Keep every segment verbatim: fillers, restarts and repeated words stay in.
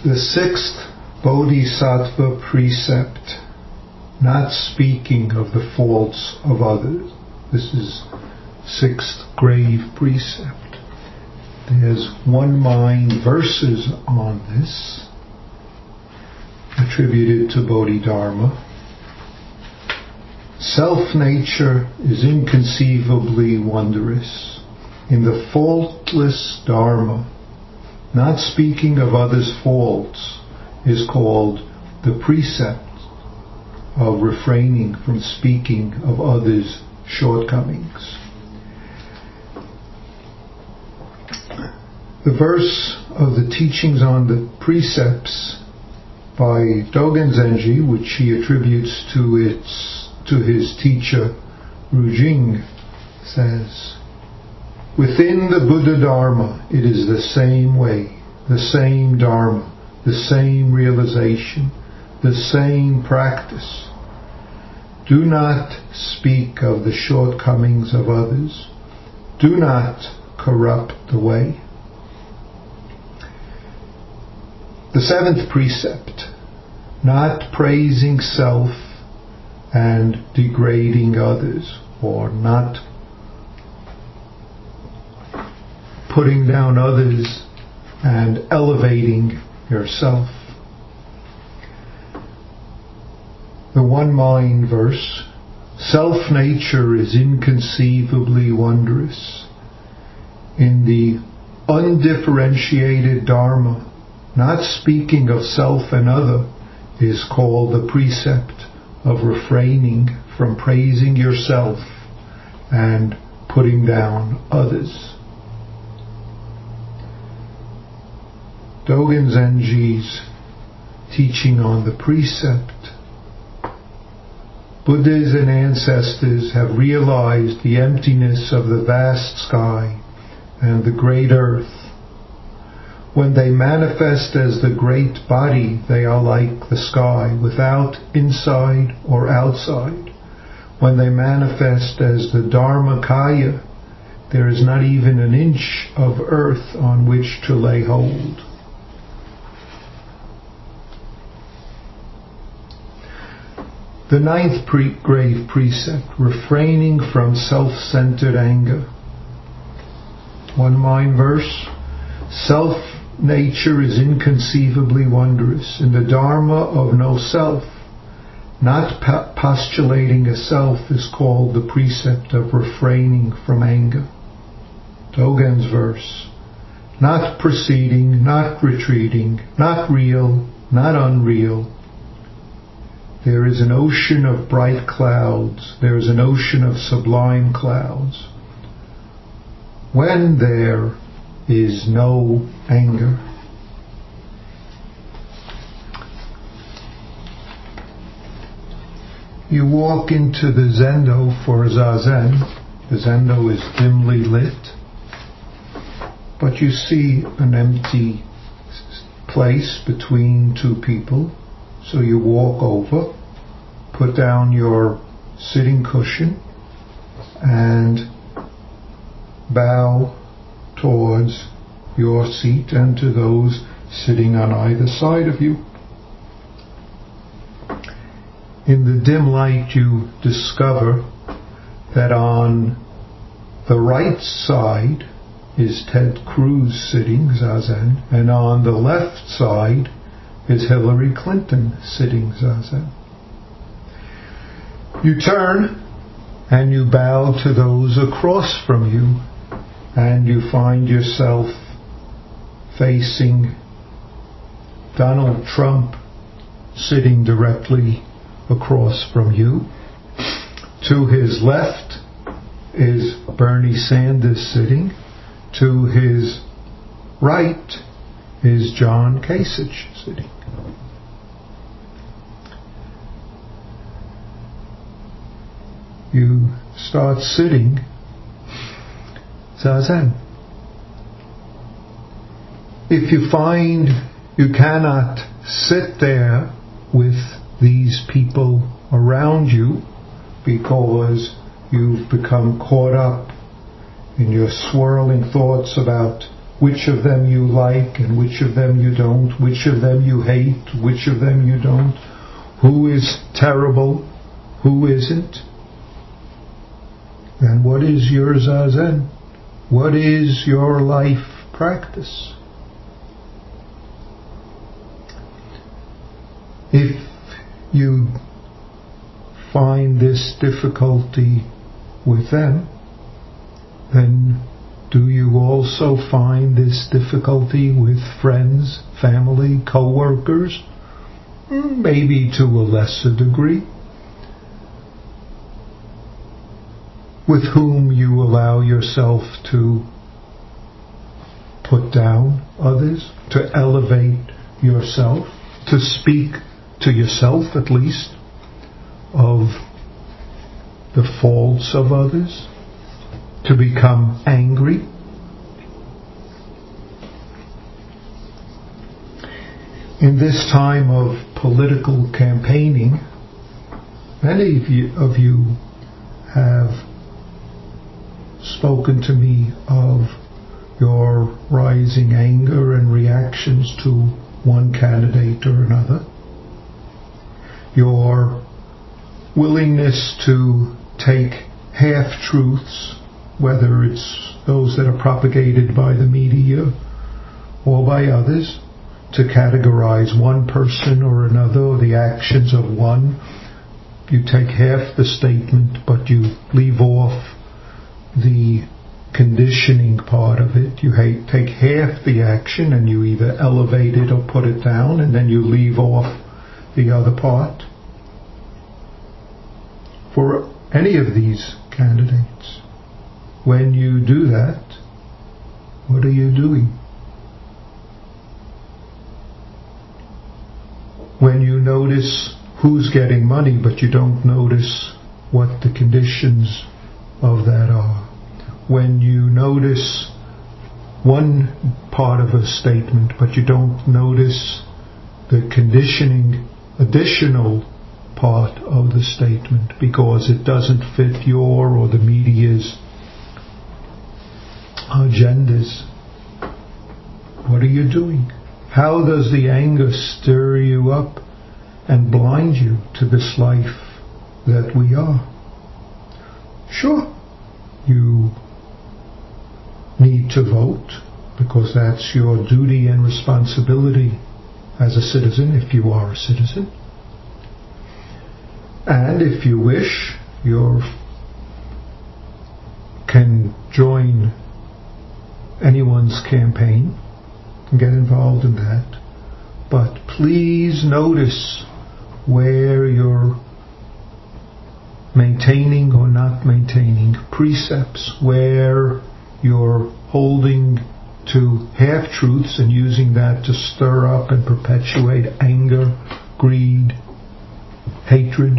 The sixth Bodhisattva precept, not speaking of the faults of others. This is sixth grave precept. There's one mind verses on this, attributed to Bodhidharma. Self-nature is inconceivably wondrous. In the faultless Dharma, not speaking of others' faults is called the precept of refraining from speaking of others' shortcomings. The verse of the teachings on the precepts by Dogen Zenji, which he attributes to its to his teacher Rujing, says, "Within the Buddha Dharma, it is the same way, the same Dharma, the same realization, the same practice. Do not speak of the shortcomings of others. Do not corrupt the way." The seventh precept, not praising self and degrading others, or not putting down others and elevating yourself. The one mind verse, self-nature is inconceivably wondrous. In the undifferentiated Dharma, not speaking of self and other is called the precept of refraining from praising yourself and putting down others. Dogen Zenji's teaching on the precept. Buddhas and ancestors have realized the emptiness of the vast sky and the great earth. When they manifest as the great body, they are like the sky, without inside or outside. When they manifest as the Dharmakaya, there is not even an inch of earth on which to lay hold. The ninth pre- grave precept, refraining from self-centered anger. One mind verse, self nature is inconceivably wondrous. In the Dharma of no self, not po- postulating a self is called the precept of refraining from anger. Dogen's verse, not proceeding, not retreating, not real, not unreal. There is an ocean of bright clouds, there is an ocean of sublime clouds. When there is no anger. You walk into the zendo for zazen. The zendo is dimly lit, but you see an empty place between two people. So you walk over, put down your sitting cushion, and bow towards your seat and to those sitting on either side of you. In the dim light, you discover that on the right side is Ted Cruz sitting zazen, and on the left side is Hillary Clinton sitting zazen. You turn and you bow to those across from you, and you find yourself facing Donald Trump sitting directly across from you. To his left is Bernie Sanders sitting. To his right is John Kasich sitting. You start sitting zazen. If you find you cannot sit there with these people around you because you've become caught up in your swirling thoughts about which of them you like and which of them you don't, which of them you hate, which of them you don't, who is terrible, who isn't. And what is your Zazen? What is your life practice? If you find this difficulty with them, then do you also find this difficulty with friends, family, co-workers? Maybe to a lesser degree. With whom you allow yourself to put down others, to elevate yourself, to speak to yourself at least of the faults of others, to become angry. In this time of political campaigning, many of you, of you have spoken to me of your rising anger and reactions to one candidate or another, your willingness to take half-truths, whether it's those that are propagated by the media or by others, to categorize one person or another or the actions of one. You take half the statement, but you leave off the conditioning part of it. You take half the action and you either elevate it or put it down, and then you leave off the other part. For any of these candidates, when you do that, what are you doing? When you notice who's getting money, but you don't notice what the conditions of that are. When you notice one part of a statement, but you don't notice the conditioning additional part of the statement because it doesn't fit your or the media's agendas. What are you doing? How does the anger stir you up and blind you to this life that we are? Sure, you need to vote because that's your duty and responsibility as a citizen, if you are a citizen. And if you wish, you can join anyone's campaign and get involved in that. But please notice where you're maintaining or not maintaining precepts, where you're holding to half-truths and using that to stir up and perpetuate anger, greed, hatred.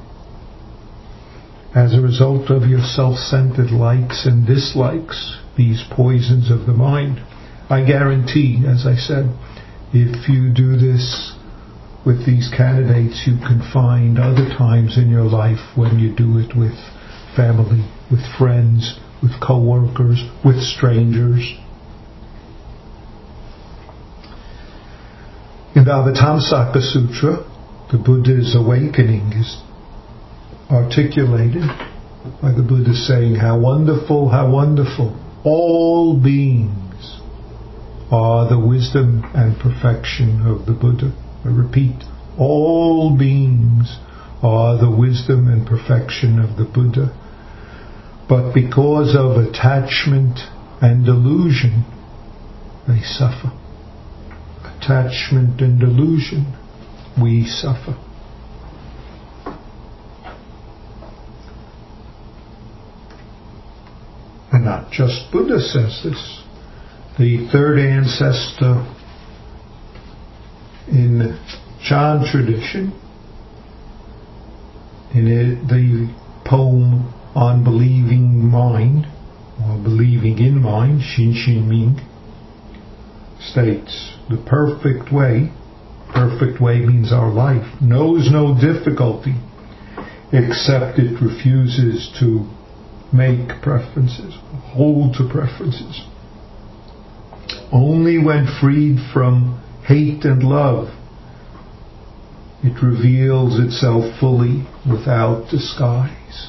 As a result of your self-centered likes and dislikes, these poisons of the mind. I guarantee, as I said, if you do this with these candidates, you can find other times in your life when you do it with family, with friends, with co-workers, with strangers. In the Avatamsaka Sutra, the Buddha's awakening is articulated by the Buddha saying, how wonderful, how wonderful. All beings are the wisdom and perfection of the Buddha. I repeat, all beings are the wisdom and perfection of the Buddha. But because of attachment and delusion, they suffer. Attachment and delusion, we suffer. And not just Buddha says this. The third ancestor in Chan tradition, in it, the poem on believing mind, or believing in mind, Shin Shin Ming, states, the perfect way, perfect way means our life, knows no difficulty, except it refuses to make preferences, hold to preferences. Only when freed from hate and love, it reveals itself fully without disguise.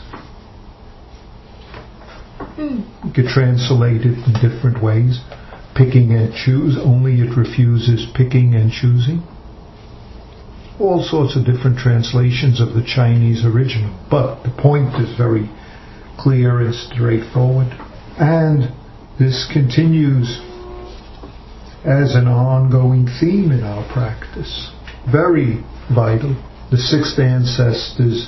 You could translate it in different ways. Picking and choose, only it refuses picking and choosing. All sorts of different translations of the Chinese original. But the point is very clear and straightforward. And this continues as an ongoing theme in our practice. Very vital. The sixth ancestor's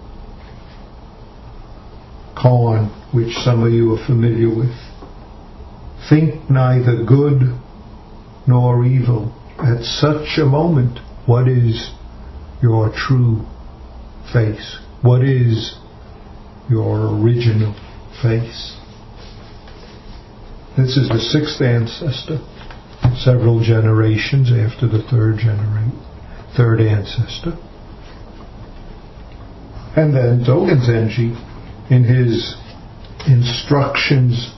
koan, which some of you are familiar with. Think neither good nor evil. At such a moment, what is your true face? What is your original face? This is the sixth ancestor, several generations after the third generation, third ancestor. And then Dogen Zenji, in his instructions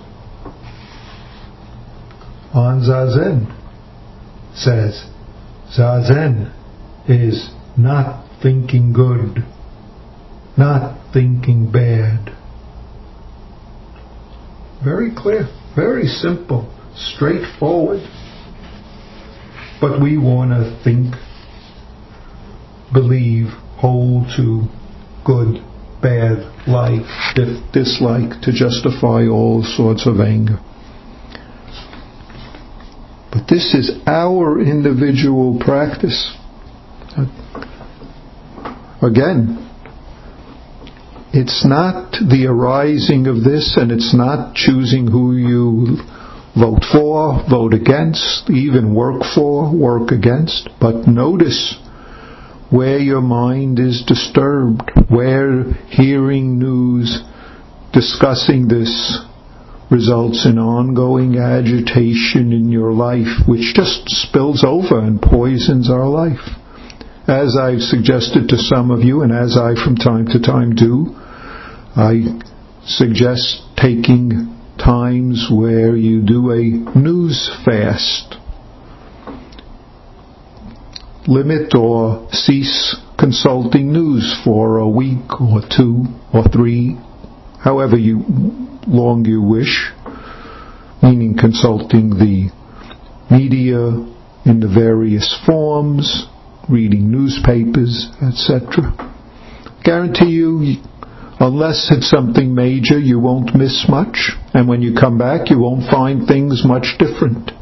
on Zazen, says, Zazen is not thinking good, not thinking bad. Very clear, very simple, straightforward. But we want to think, believe, hold to good, bad, like, dislike, to justify all sorts of anger. But this is our individual practice. Again, it's not the arising of this, and it's not choosing who you vote for, vote against, even work for, work against. But notice where your mind is disturbed, where hearing news discussing this results in ongoing agitation in your life, which just spills over and poisons our life. As I've suggested to some of you, and as I from time to time do, I suggest taking times where you do a news fast. Limit or cease consulting news for a week or two or three, however you long you wish, meaning consulting the media in the various forms, reading newspapers, et cetera. Guarantee you, unless it's something major, you won't miss much, and when you come back, you won't find things much different.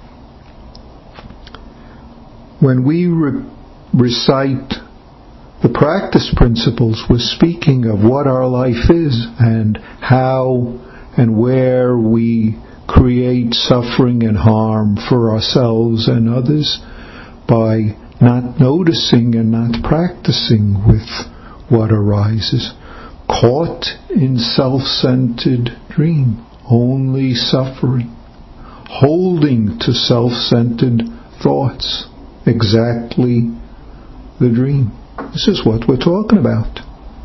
When we re- recite the practice principles, we're speaking of what our life is and how and where we create suffering and harm for ourselves and others by not noticing and not practicing with what arises. Caught in self-centered dream, only suffering, holding to self-centered thoughts, exactly the dream. This is what we're talking about.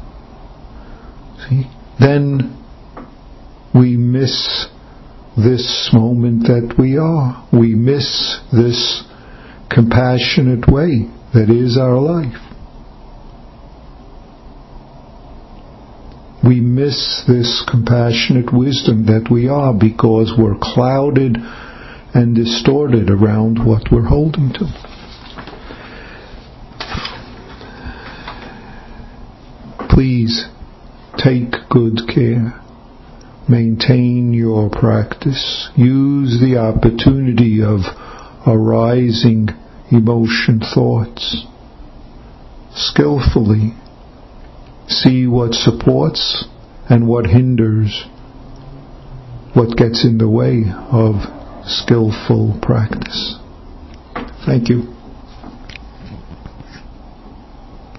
See? Then we miss this moment that we are. We miss this compassionate way that is our life. We miss this compassionate wisdom that we are because we're clouded and distorted around what we're holding to. Please take good care. Maintain your practice. Use the opportunity of arising emotion thoughts skillfully. See what supports and what hinders, what gets in the way of skillful practice. Thank you.